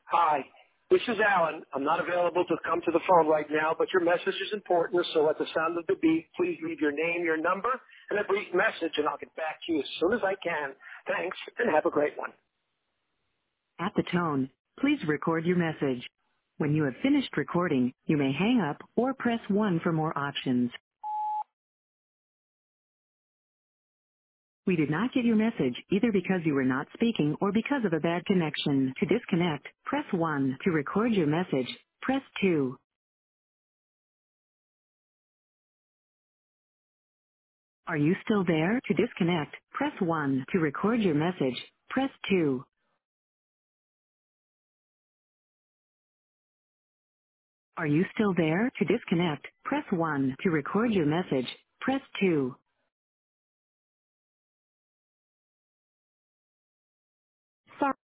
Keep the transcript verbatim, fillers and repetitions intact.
Hi, this is Alan. I'm not available to come to the phone right now, but your message is important, so at the sound of the beep, please leave your name, your number, and a brief message, and I'll get back to you as soon as I can. Thanks, and have a great one. At the tone, please record your message. When you have finished recording, you may hang up or press one for more options. We did not get your message either because you were not speaking or because of a bad connection. To disconnect, press one. To record your message, press two. Are you still there? To disconnect, press one. To record your message, press two. Are you still there? To disconnect, press one. To record your message, press two. Sorry.